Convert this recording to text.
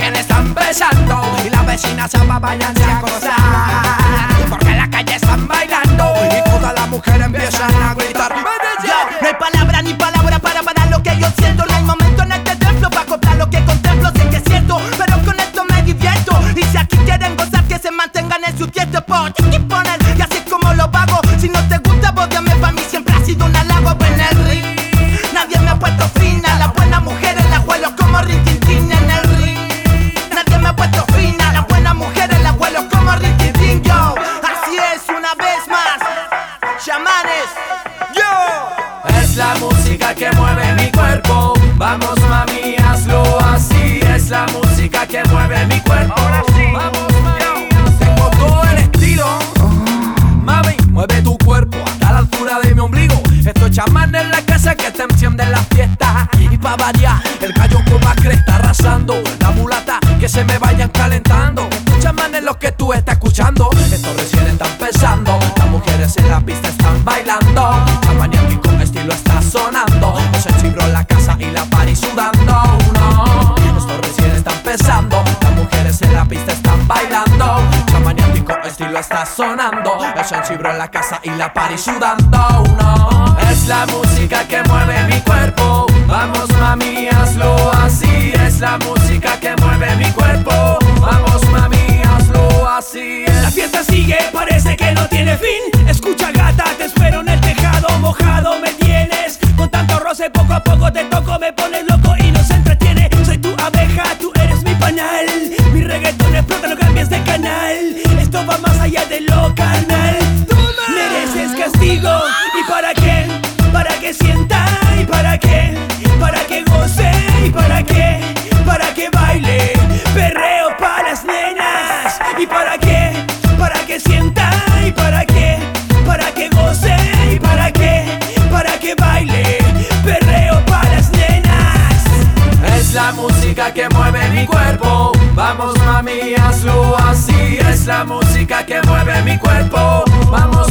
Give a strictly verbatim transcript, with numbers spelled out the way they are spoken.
recién está empezando y las vecinas se váyanse a gozar, porque en la calle están bailando y todas las mujeres empiezan a gritar. Yo, no hay palabra ni palabra para parar lo que yo siento. No hay momento en este templo para comprar lo que contemplo. Sé que es cierto, pero con esto me divierto. Y si aquí quieren gozar, que se mantengan en su tiempo. Y ponen, y así como lo pago. Si no te gusta, bódiame, para mí siempre ha sido un halago. En el ring, nadie me ha puesto fina. Las buenas mujeres las vuelo como Rintintín en el ring. Nadie me ha puesto fina. Las buenas mujeres las vuelo como Rintintín. Yo, así es una vez más. Chamanes, yo. Es la música que mueve mi cuerpo. Vamos mami, hazlo así. Es la música que mueve mi cuerpo. Ahora sí. Vamos mami, tengo todo el estilo. Mami, mueve tu cuerpo hasta la altura de mi ombligo. Estos chamanes en la casa que te encienden las fiestas. Y pa' variar, el gallo con más cresta arrasando. La mulata que se me vayan calentando. Estos chamanes los que tú estás escuchando. Estos recién están empezando. Las mujeres en la pista están bailando. Chamaniaco con estilo está sonando. Los sensibles en la casa y la party sudando. No, estos recién están empezando. Las mujeres en la pista están bailando. Chamaniaco con estilo está sonando. Los sensibles en la casa y la party sudando. No, es la música que mueve mi cuerpo. Vamos mami, hazlo así. Es la música que mueve mi cuerpo. Vamos mami, hazlo así. La fiesta sigue, parece que no tiene fin. Escucha gata, te espero en el tejado. Mojado me tienes, con tanto roce poco a poco te toco. Me pones loco y no se entretiene. Soy tu abeja, tú eres mi panal. Mi reggaetón explota, no cambies de canal. Esto va más allá de lo carnal. Mereces castigo. ¿Y para qué? Para que sienta. ¿Y para qué? Para que goce. ¿Y para qué? Para que baile. Perreo para las nenas. ¿Y para qué? Para que sienta. ¿Y para qué? Para que goce. ¿Y para qué? Para que baile. Perreo para las nenas. Es la música que mueve mi cuerpo. Vamos mami, hazlo así. Es la música que mueve mi cuerpo. Vamos